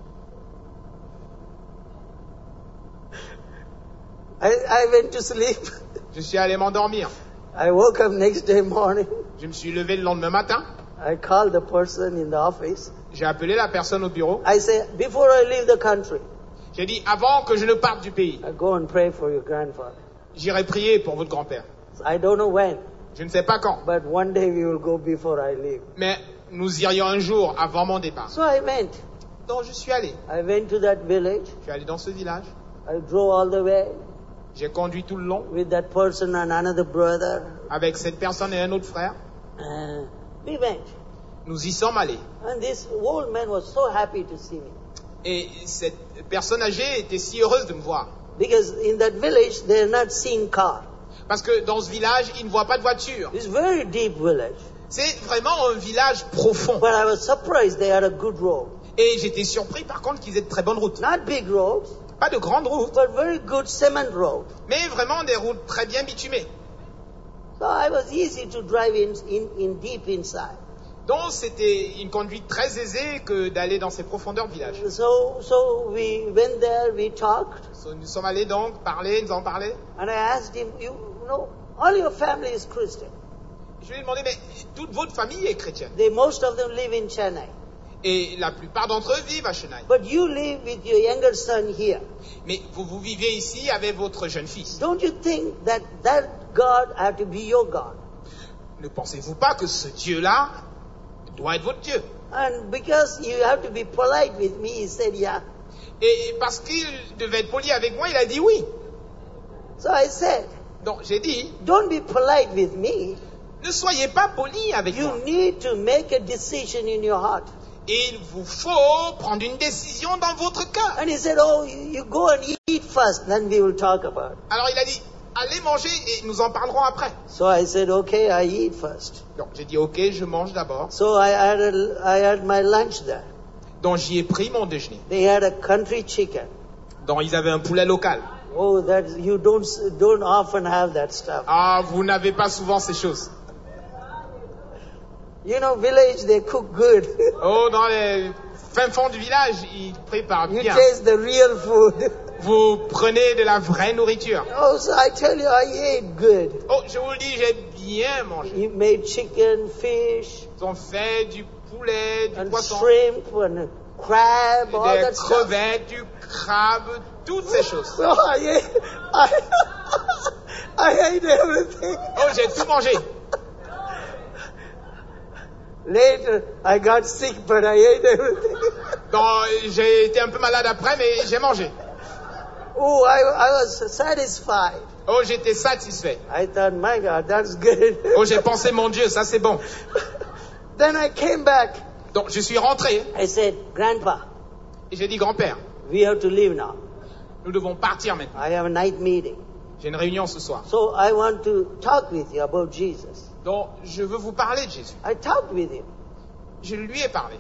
I, I went to sleep. Je suis allé m'endormir. I woke up next day morning. Je me suis levé le lendemain matin. I called the person in the office. J'ai appelé la personne au bureau. I said, before I leave the country, J'ai dit, avant que je ne parte du pays, I go and pray for your grandfather. j'irai prier pour votre grand-père. I don't know when, Je ne sais pas quand, but one day we will go before I leave. mais nous irions un jour avant mon départ. So I went. Donc je suis allé. I went to that village. Je suis allé dans ce village. I drove all the way J'ai conduit tout le long with that person and another brother. avec cette personne et un autre frère. Uh, we went. Nous y sommes allés. And this old man was so happy to see me. Et cette personne âgée était si heureuse de me voir. Because in that village, they're not seeing car. Parce que dans ce village, ils ne voient pas de voiture. It's very deep village. C'est vraiment un village profond. But I was surprised they had a good road. Et j'étais surpris par contre qu'ils aient de très bonnes routes. Not big roads, Pas de grandes routes, but very good cement road. mais vraiment des routes très bien bitumées. So I was easy to drive in, in, in deep inside. Donc c'était une conduite très aisée que d'aller dans ces profondeurs de village. So, so we went there, we talked, So, nous sommes allés donc parler, nous en parler. and I asked him, you know, all your family is Christian. Je lui ai demandé, mais toute votre famille est chrétienne. They, most of them live in Chennai. Et la plupart d'entre eux vivent à Chennai. But you live with your younger son here. Mais vous, vous vivez ici avec votre jeune fils. Don't you think that that God had to be your God? Ne pensez-vous pas que ce Dieu-là doit être votre Dieu? And because you have to be polite with me, he said, yeah. Et parce qu'il devait être poli avec moi, il a dit oui. So I said, Donc j'ai dit, don't be polite with me. ne soyez pas poli avec You moi. need to make a decision in your heart. Et il vous faut prendre une décision dans votre cœur. And he said, oh, you, you go and eat first, then we will talk about it. Alors il a dit, allez manger et nous en parlerons après. So I said, okay, I eat first. Donc j'ai dit, ok, je mange d'abord. So I had, a, I had my lunch there. Donc j'y ai pris mon déjeuner. They had a country chicken. Donc ils avaient un poulet local. Oh, that you don't don't often have that stuff. Ah, vous n'avez pas souvent ces choses. You know, village they cook good. Oh, dans les fins fonds du village, ils préparent You bien. taste the real food. Vous prenez de la vraie nourriture. Oh, so I tell you, I ate good. Oh, je vous le dis, j'ai bien mangé. He made chicken, fish, Ils ont fait du poulet, du and poisson, shrimp, and crab, all des that stuff. crevettes, du crabe, toutes ces choses. So I ate, I, I ate everything. Oh, j'ai tout mangé. Later, I got sick, but I ate everything. Donc, j'ai été un peu malade après, mais j'ai mangé. Oh, I, I was satisfied. Oh, j'étais satisfait. I thought, my God, that's good. Oh, j'ai pensé, mon Dieu, ça c'est bon. Then I came back. Donc, je suis rentré I said, Grandpa, et j'ai dit, grand-père, we have to leave now. nous devons partir maintenant. I have a night meeting. J'ai une réunion ce soir. So I want to talk with you about Jesus. Donc, je veux vous parler de Jésus. I talked with him. Je lui ai parlé.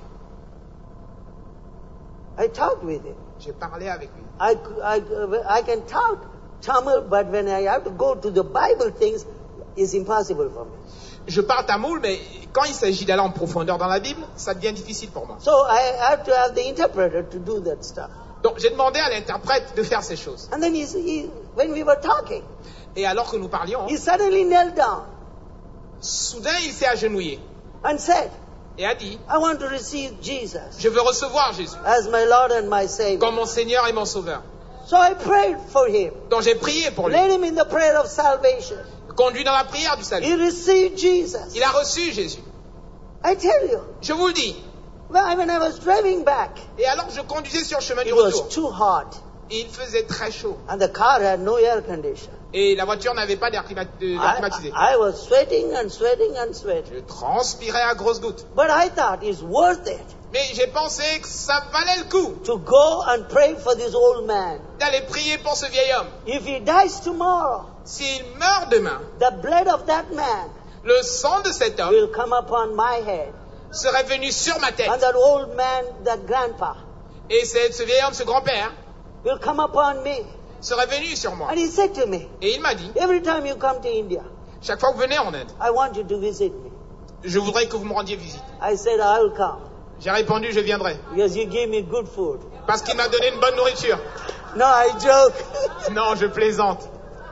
I talked with him. J'ai parlé avec lui. I, I, I can talk Tamil, but when I have to go to the Bible things, it's impossible for me. Je parle tamoul, mais quand il s'agit d'aller en profondeur dans la Bible, ça devient difficile pour moi. So I have to have the interpreter to do that stuff. Donc, j'ai demandé à l'interprète de faire ces choses. And then he, he, when we were talking, Et alors que nous parlions, he suddenly knelt down soudain, il s'est agenouillé and said, et a dit, I want to receive Jesus je veux recevoir Jésus as my Lord and my Savior. comme mon Seigneur et mon Sauveur. So I prayed for him, Donc, j'ai prié pour lui, led him in the prayer of salvation. conduit dans la prière du salut. He received Jesus. Il a reçu Jésus. I tell you, Je vous le dis. when I was driving back, Et alors que je conduisais sur le chemin du it was retour, too hot, et il faisait très chaud. and the car had no air condition. Et la voiture n'avait pas d'air climat- de- d'air climatisé. I, I was sweating and sweating and sweating. Je transpirais à grosses gouttes. But I thought it's worth it Mais j'ai pensé que ça valait le coup to go and pray for this old man. d'aller prier pour ce vieil homme. If he dies tomorrow, S'il meurt demain, the blood of that man le sang de cet homme will come upon my head. serait venu sur ma And tête. that old man, that grandpa, Et c'est- ce vieil homme, ce grand-père, will come upon me. serait venu sur moi. And he said to me, Et il m'a dit, every time you come to India, chaque fois que vous venez en Inde, I want you to visit me. je voudrais que vous me rendiez visite. I said, I will come. J'ai répondu, je viendrai. Because you give me good food. Parce qu'il m'a donné une bonne nourriture. No, I joke. Non, je plaisante.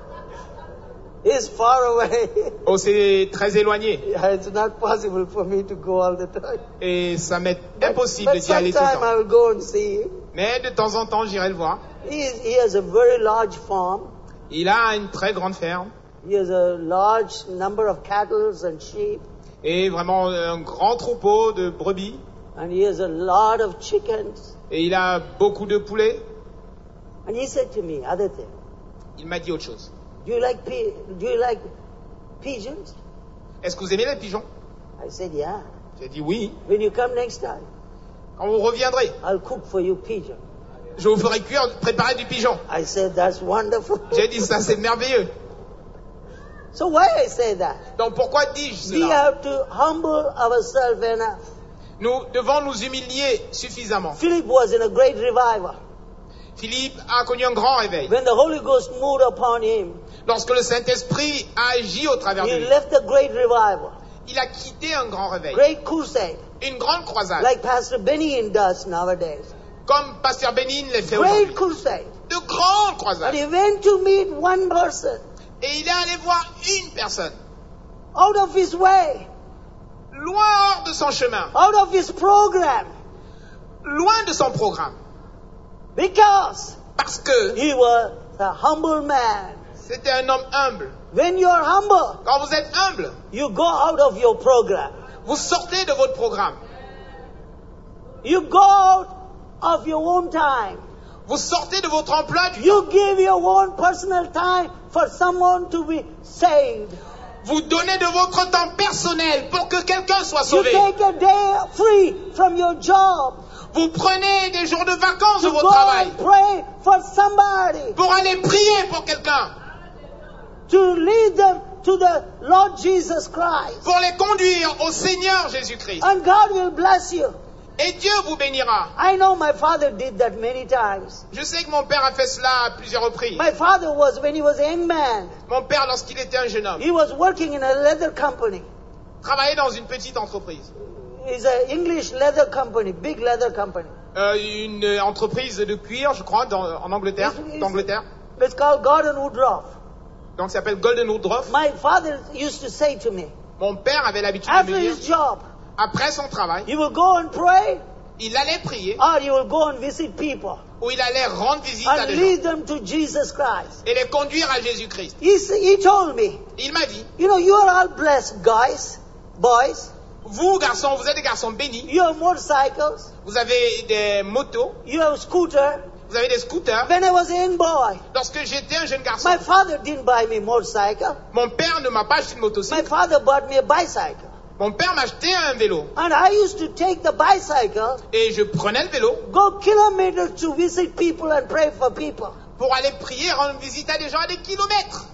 It's far away. Oh, c'est très éloigné. It's not possible for me to go all the time. Et ça m'est impossible But d'y aller tout le sometime I temps. will go and see him. Mais de temps en temps, j'irai le voir. He, is, he has a very large farm. Il a une très grande ferme. He has a large number of cattle and sheep. Et vraiment un grand troupeau de brebis. And he has a lot of chickens. Et il a beaucoup de poulets. And he said to me, other thing, Il m'a dit autre chose. do you like pi- do you like pigeons? Est-ce que vous aimez les pigeons? I said, yeah. J'ai dit oui. When you come next time, Quand vous reviendrez, I'll cook for you pigeon. je vous ferai cuire, préparer du pigeon. I said, that's wonderful. J'ai dit ça, c'est merveilleux. So why I say that? Donc pourquoi dis-je We cela? have to humble ourselves enough. Nous devons nous humilier suffisamment. Philip was in a great revival. Philippe a connu un grand réveil. When the Holy Ghost moved upon him, Lorsque le Saint-Esprit a agi au travers de he lui, left the great revival. il a quitté un grand réveil, great crusade, une grande croisade, like Pastor Benny does nowadays. comme Pasteur Bénin le fait Great aujourd'hui. crusade. De grandes And croisades. he went to meet one person Et il est allé voir une personne, out of his way, loin hors de son chemin, out of his program, loin de son programme, because parce que he was a humble man. c'était un homme humble. When you are humble, Quand vous êtes humble, you go out of your program. vous sortez de votre programme. You go out of your own time. Vous sortez de votre emploi du temps. You give your own personal time for someone to be saved. Vous donnez de votre temps personnel pour que quelqu'un soit You sauvé. take a day free from your job Vous prenez des jours de vacances de to votre go travail and pray for somebody, pour aller prier pour quelqu'un, to lead them to the Lord Jesus Christ. pour les conduire au Seigneur Jésus-Christ. And God will bless you. Et Dieu vous bénira. I know my father did that many times. Je sais que mon père a fait cela à plusieurs reprises. My father was, when he was a young man, Mon père, lorsqu'il était un jeune homme, he was working in a leather company. travaillait dans une petite entreprise. It's an English leather company, big leather company. Euh, une entreprise de cuir, je crois, dans- en Angleterre. It's- it's- d'Angleterre. It's called Gordon Woodruff. Donc, ça s'appelle Golden Woodruff. My father used to say to me, Mon père avait l'habitude de after me dire, his job, après son travail, you will go and pray, il allait prier or you will go and visit people ou il allait rendre visite à and des gens lead them to Jesus Christ. et les conduire à Jésus-Christ. He, s- he told me, Il m'a dit, you know, you are all blessed guys, boys. vous garçons, vous êtes des garçons bénis, You have motorcycles, vous avez des motos, you have scooter. vous avez des scooters. When I was a young boy, Lorsque j'étais un jeune garçon, my father didn't buy me motorcycle. mon père ne m'a pas acheté de My motocycle. father bought me a bicycle. Mon père m'a acheté un vélo And I used to take the bicycle, et je prenais le vélo go kilometers to visit people and pray for people. pour aller prier, rendre visite à des gens à des kilomètres.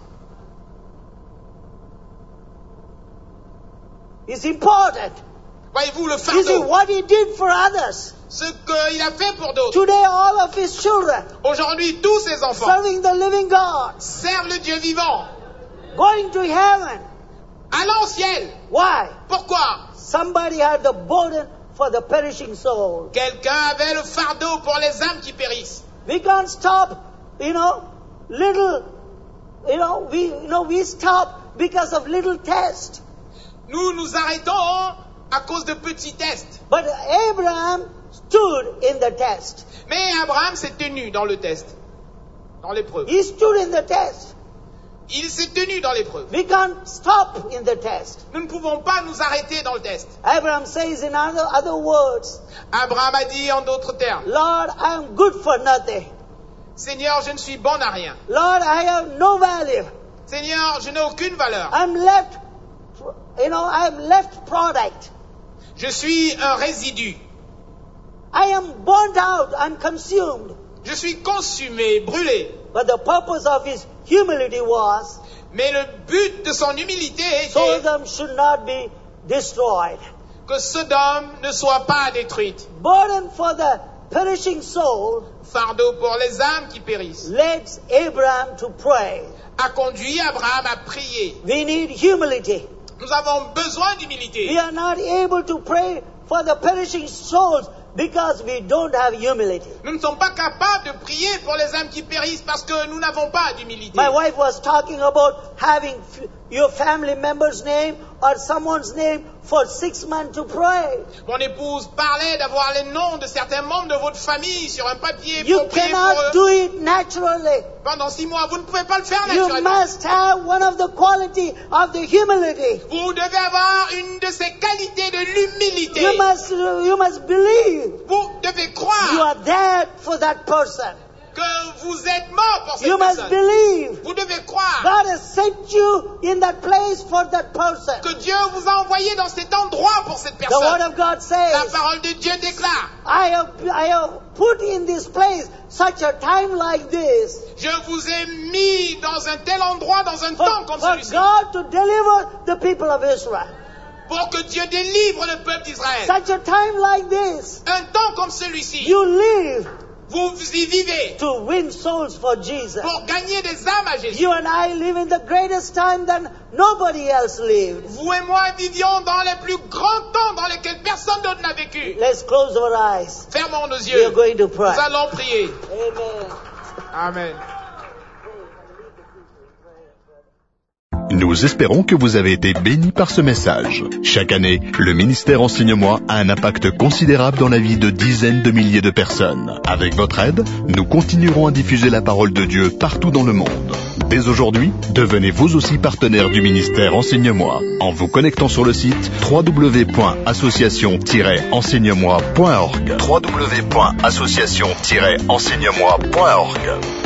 It's important. Voyez-vous le You see fardeau, what he did for others. ce qu'il a fait pour d'autres. Today, all of his children Aujourd'hui, tous ces enfants serving the living God, servent le Dieu vivant, going to heaven. allant au ciel. Why? Pourquoi? Somebody had the burden for the perishing soul. Quelqu'un avait le fardeau pour les âmes qui périssent. We can't stop, you know, little, you know, we, you know, we stop because of little tests. Nous nous arrêtons à cause de petits tests. But Abraham stood in the test. Mais Abraham s'est tenu dans le test, dans l'épreuve. He stood in the test. Il s'est tenu dans l'épreuve. We can't stop in the test. Nous ne pouvons pas nous arrêter dans le test. Abraham says in other, other words, Abraham a dit en d'autres termes, Lord, I am good for nothing. Seigneur, je ne suis bon à rien. Lord, I have no value. Seigneur, je n'ai aucune valeur. I'm left, you know, I'm left product. Je suis un résidu. I am burnt out and consumed. Je suis consumé, brûlé. But the purpose of his humility was Mais le but de son humilité était Sodom should not be destroyed. que Sodome ne soit pas détruite. Burden for the perishing soul Fardeau pour les âmes qui périssent led Abraham to pray. a conduit Abraham à prier. We need humility. Nous avons besoin We d'humilité. are not able to pray for the perishing souls because we don't have humility. Nous ne sommes pas capables de prier pour les âmes qui périssent parce que nous n'avons pas d'humilité. My wife was talking about having f- your family member's name or someone's name for six months to pray. Mon épouse parlait d'avoir les noms de certains membres de votre famille sur un papier You pour prier pour cannot eux. do it naturally. Pendant six mois, vous ne pouvez pas le faire You naturellement. must have one of the quality of the humility. Vous devez avoir une de ces qualités de l'humilité. You must, you must believe Vous devez you croire are there for that person. que vous êtes mort pour cette You must personne. believe Vous devez croire God has sent you in that place for that person. que Dieu vous a envoyé dans cet endroit pour cette The Word personne. of God La says, parole de Dieu déclare, I have, I have put in this place such a time like this je vous ai mis dans un tel endroit, dans un for, temps comme for celui-ci, God to deliver the people of Israel. pour que Dieu délivre le peuple d'Israël. Such a time like this, Un temps comme celui-ci, you live Vous y vivez to win souls for Jesus. pour gagner des âmes à Jésus. You and I live in the greatest time than nobody else lived. Vous et moi vivions dans les plus grands temps dans lesquels personne d'autre n'a vécu. Let's close our eyes. Fermons nos We are yeux. going to pray. Nous allons prier. Amen. Amen. Nous espérons que vous avez été bénis par ce message. Chaque année, le ministère Enseigne-moi a un impact considérable dans la vie de dizaines de milliers de personnes. Avec votre aide, nous continuerons à diffuser la parole de Dieu partout dans le monde. Dès aujourd'hui, devenez vous aussi partenaire du ministère Enseigne-moi en vous connectant sur le site w w w point association tiret enseigne moi point org. w w w point association tiret enseigne moi point org.